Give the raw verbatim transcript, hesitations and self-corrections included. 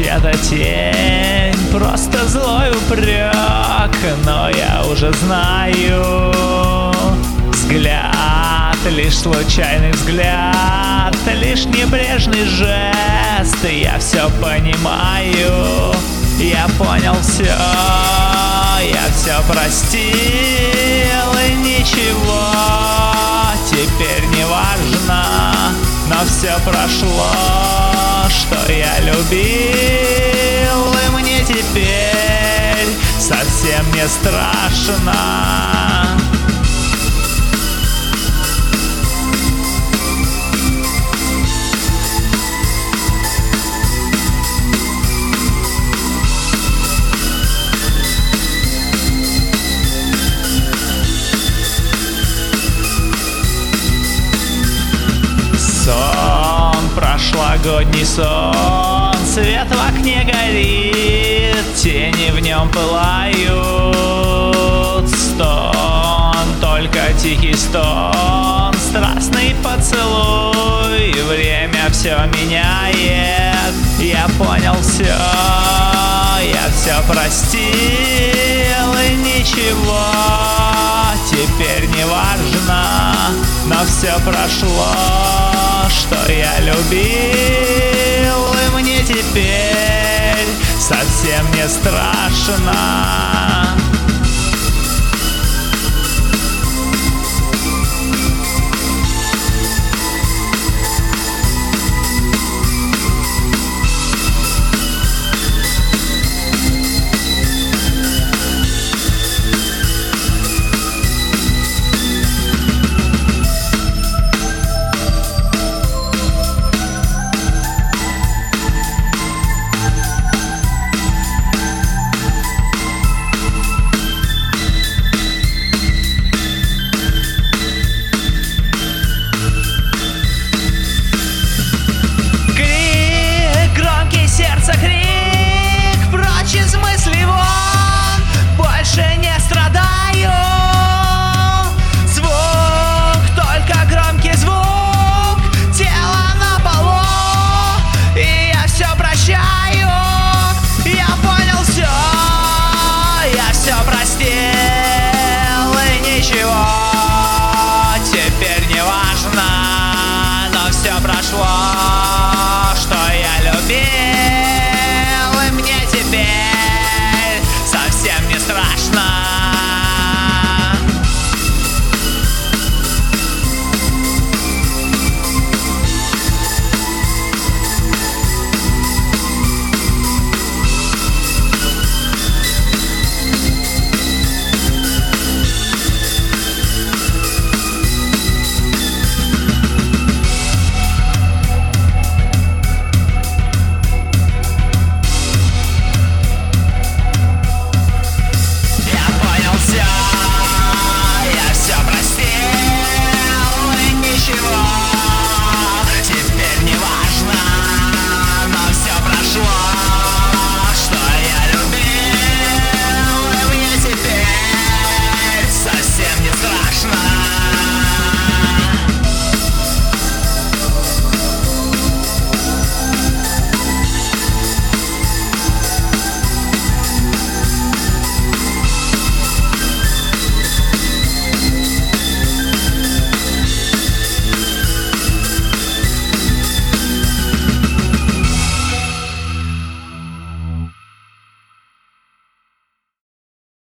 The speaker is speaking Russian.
чья-то тень, просто злой упрек, но я уже знаю. Взгляд, лишь случайный взгляд, лишь небрежный жест, я все понимаю. Я понял все, я все простил, и ничего теперь не важно, но все прошло, что я любил, и мне теперь совсем не страшно. Сон, прошлогодний сон, свет в окне горит, тени в нем пылают. Стон, только тихий стон, страстный поцелуй, время все меняет. Я понял все, я все простил, и ничего теперь не важно, но все прошло, что я любил, и мне теперь совсем не страшно.